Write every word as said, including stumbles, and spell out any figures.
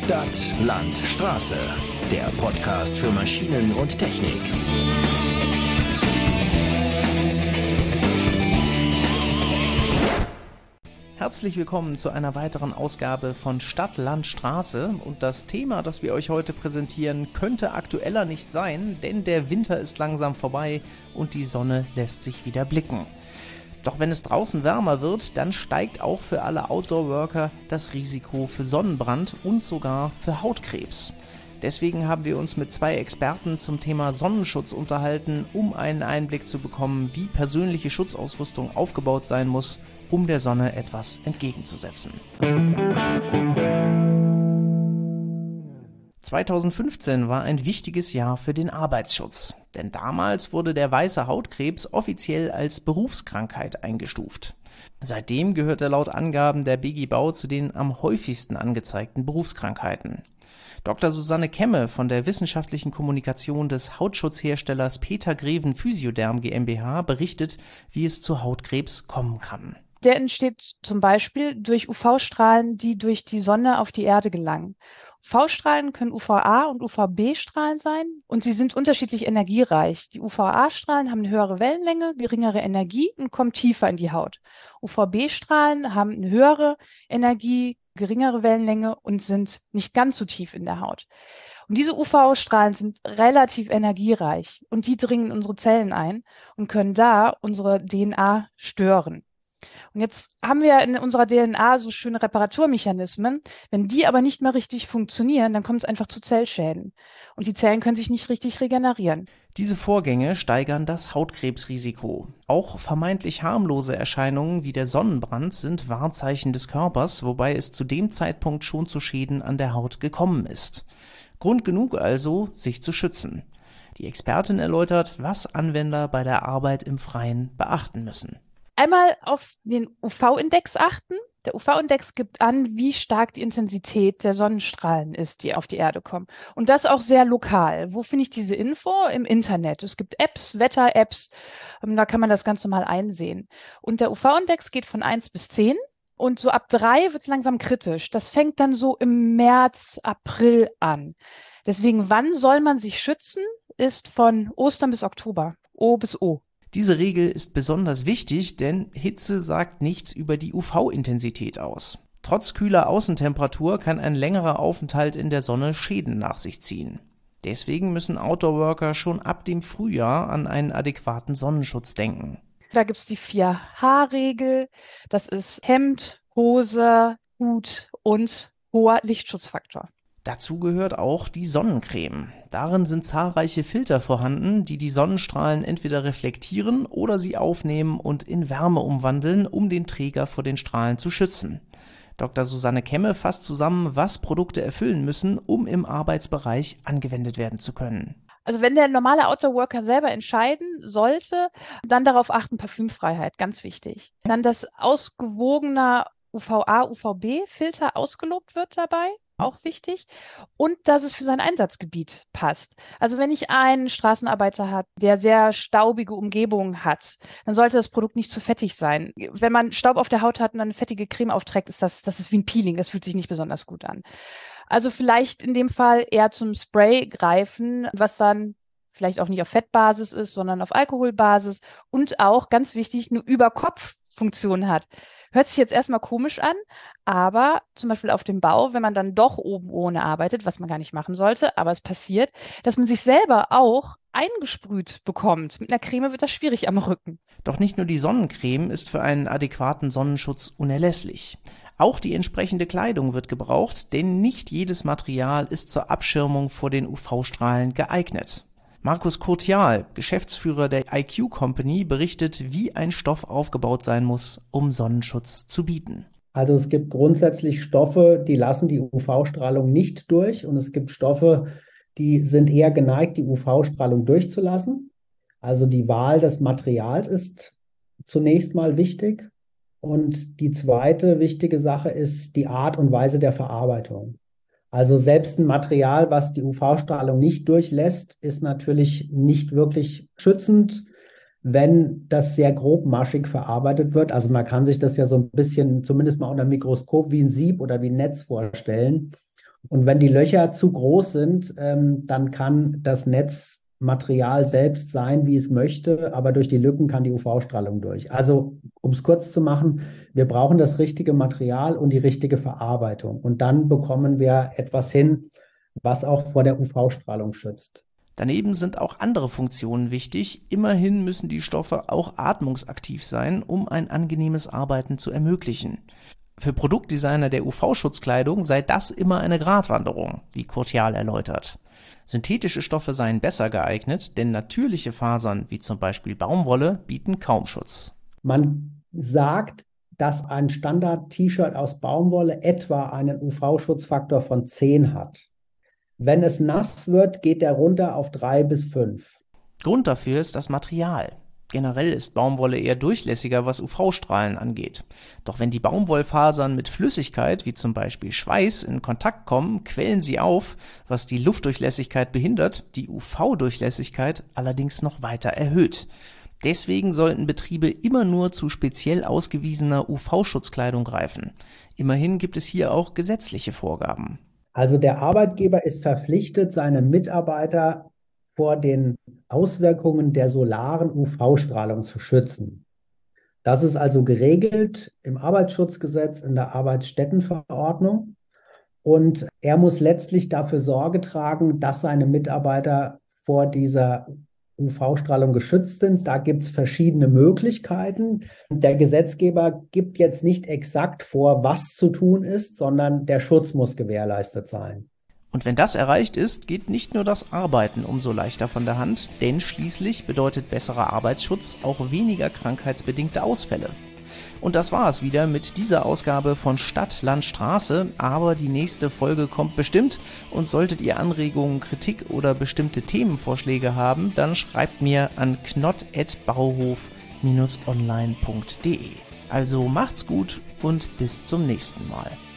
Stadt, Land, Straße. Der Podcast für Maschinen und Technik. Herzlich willkommen zu einer weiteren Ausgabe von Stadt, Land, Straße. Und das Thema, das wir euch heute präsentieren, könnte aktueller nicht sein, denn der Winter ist langsam vorbei und die Sonne lässt sich wieder blicken. Doch wenn es draußen wärmer wird, dann steigt auch für alle Outdoor-Worker das Risiko für Sonnenbrand und sogar für Hautkrebs. Deswegen haben wir uns mit zwei Experten zum Thema Sonnenschutz unterhalten, um einen Einblick zu bekommen, wie persönliche Schutzausrüstung aufgebaut sein muss, um der Sonne etwas entgegenzusetzen. zweitausendfünfzehn war ein wichtiges Jahr für den Arbeitsschutz, denn damals wurde der weiße Hautkrebs offiziell als Berufskrankheit eingestuft. Seitdem gehört er laut Angaben der B G Bau zu den am häufigsten angezeigten Berufskrankheiten. Doktor Susanne Kemme von der wissenschaftlichen Kommunikation des Hautschutzherstellers Peter Greven Physioderm GmbH berichtet, wie es zu Hautkrebs kommen kann. Der entsteht zum Beispiel durch U V-Strahlen, die durch die Sonne auf die Erde gelangen. U V-Strahlen können U V A- und U V B-Strahlen sein und sie sind unterschiedlich energiereich. Die U V A-Strahlen haben eine höhere Wellenlänge, geringere Energie und kommen tiefer in die Haut. U V B-Strahlen haben eine höhere Energie, geringere Wellenlänge und sind nicht ganz so tief in der Haut. Und diese U V-Strahlen sind relativ energiereich und die dringen in unsere Zellen ein und können da unsere D N A stören. Und jetzt haben wir in unserer D N A so schöne Reparaturmechanismen. Wenn die aber nicht mehr richtig funktionieren, dann kommt es einfach zu Zellschäden. Und die Zellen können sich nicht richtig regenerieren. Diese Vorgänge steigern das Hautkrebsrisiko. Auch vermeintlich harmlose Erscheinungen wie der Sonnenbrand sind Wahrzeichen des Körpers, wobei es zu dem Zeitpunkt schon zu Schäden an der Haut gekommen ist. Grund genug also, sich zu schützen. Die Expertin erläutert, was Anwender bei der Arbeit im Freien beachten müssen. Einmal auf den U V-Index achten. Der U V-Index gibt an, wie stark die Intensität der Sonnenstrahlen ist, die auf die Erde kommen. Und das auch sehr lokal. Wo finde ich diese Info? Im Internet. Es gibt Apps, Wetter-Apps, da kann man das ganz normal einsehen. Und der U V-Index geht von eins bis zehn und so ab drei wird es langsam kritisch. Das fängt dann so im März, April an. Deswegen, wann soll man sich schützen, ist von Ostern bis Oktober. O bis O. Diese Regel ist besonders wichtig, denn Hitze sagt nichts über die U V-Intensität aus. Trotz kühler Außentemperatur kann ein längerer Aufenthalt in der Sonne Schäden nach sich ziehen. Deswegen müssen Outdoor-Worker schon ab dem Frühjahr an einen adäquaten Sonnenschutz denken. Da gibt es die vier H-Regel. Das ist Hemd, Hose, Hut und hoher Lichtschutzfaktor. Dazu gehört auch die Sonnencreme. Darin sind zahlreiche Filter vorhanden, die die Sonnenstrahlen entweder reflektieren oder sie aufnehmen und in Wärme umwandeln, um den Träger vor den Strahlen zu schützen. Doktor Susanne Kemme fasst zusammen, was Produkte erfüllen müssen, um im Arbeitsbereich angewendet werden zu können. Also wenn der normale Outdoor-Worker selber entscheiden sollte, dann darauf achten, Parfümfreiheit, ganz wichtig. Dann, dass ausgewogener U V A, U V B-Filter ausgelobt wird dabei. Auch wichtig. Und dass es für sein Einsatzgebiet passt. Also wenn ich einen Straßenarbeiter habe, der sehr staubige Umgebung hat, dann sollte das Produkt nicht zu fettig sein. Wenn man Staub auf der Haut hat und dann eine fettige Creme aufträgt, ist das, das ist wie ein Peeling. Das fühlt sich nicht besonders gut an. Also vielleicht in dem Fall eher zum Spray greifen, was dann vielleicht auch nicht auf Fettbasis ist, sondern auf Alkoholbasis und auch, ganz wichtig, eine Überkopffunktion hat. Hört sich jetzt erstmal komisch an, aber zum Beispiel auf dem Bau, wenn man dann doch oben ohne arbeitet, was man gar nicht machen sollte, aber es passiert, dass man sich selber auch eingesprüht bekommt. Mit einer Creme wird das schwierig am Rücken. Doch nicht nur die Sonnencreme ist für einen adäquaten Sonnenschutz unerlässlich. Auch die entsprechende Kleidung wird gebraucht, denn nicht jedes Material ist zur Abschirmung vor den U V-Strahlen geeignet. Markus Kurtial, Geschäftsführer der I Q Company, berichtet, wie ein Stoff aufgebaut sein muss, um Sonnenschutz zu bieten. Also es gibt grundsätzlich Stoffe, die lassen die U V-Strahlung nicht durch und es gibt Stoffe, die sind eher geneigt, die U V-Strahlung durchzulassen. Also die Wahl des Materials ist zunächst mal wichtig. Und die zweite wichtige Sache ist die Art und Weise der Verarbeitung. Also selbst ein Material, was die U V-Strahlung nicht durchlässt, ist natürlich nicht wirklich schützend, wenn das sehr grobmaschig verarbeitet wird. Also man kann sich das ja so ein bisschen, zumindest mal unter dem Mikroskop, wie ein Sieb oder wie ein Netz vorstellen. Und wenn die Löcher zu groß sind, ähm, dann kann das Netzmaterial selbst sein, wie es möchte, aber durch die Lücken kann die U V-Strahlung durch. Also, um es kurz zu machen, wir brauchen das richtige Material und die richtige Verarbeitung. Und dann bekommen wir etwas hin, was auch vor der U V-Strahlung schützt. Daneben sind auch andere Funktionen wichtig. Immerhin müssen die Stoffe auch atmungsaktiv sein, um ein angenehmes Arbeiten zu ermöglichen. Für Produktdesigner der U V-Schutzkleidung sei das immer eine Gratwanderung, wie Kurtial erläutert. Synthetische Stoffe seien besser geeignet, denn natürliche Fasern, wie zum Beispiel Baumwolle, bieten kaum Schutz. Man sagt, dass ein Standard-T-Shirt aus Baumwolle etwa einen U V-Schutzfaktor von zehn hat. Wenn es nass wird, geht der runter auf drei bis fünf. Grund dafür ist das Material. Generell ist Baumwolle eher durchlässiger, was U V-Strahlen angeht. Doch wenn die Baumwollfasern mit Flüssigkeit, wie zum Beispiel Schweiß, in Kontakt kommen, quellen sie auf, was die Luftdurchlässigkeit behindert, die U V-Durchlässigkeit allerdings noch weiter erhöht. Deswegen sollten Betriebe immer nur zu speziell ausgewiesener U V-Schutzkleidung greifen. Immerhin gibt es hier auch gesetzliche Vorgaben. Also der Arbeitgeber ist verpflichtet, seine Mitarbeiter vor den Auswirkungen der solaren U V-Strahlung zu schützen. Das ist also geregelt im Arbeitsschutzgesetz, in der Arbeitsstättenverordnung. Und er muss letztlich dafür Sorge tragen, dass seine Mitarbeiter vor dieser U V-Strahlung geschützt sind. Da gibt es verschiedene Möglichkeiten. Der Gesetzgeber gibt jetzt nicht exakt vor, was zu tun ist, sondern der Schutz muss gewährleistet sein. Und wenn das erreicht ist, geht nicht nur das Arbeiten umso leichter von der Hand, denn schließlich bedeutet besserer Arbeitsschutz auch weniger krankheitsbedingte Ausfälle. Und das war es wieder mit dieser Ausgabe von Stadt, Land, Straße, aber die nächste Folge kommt bestimmt und solltet ihr Anregungen, Kritik oder bestimmte Themenvorschläge haben, dann schreibt mir an knott at bauhof Bindestrich online punkt de. Also macht's gut und bis zum nächsten Mal.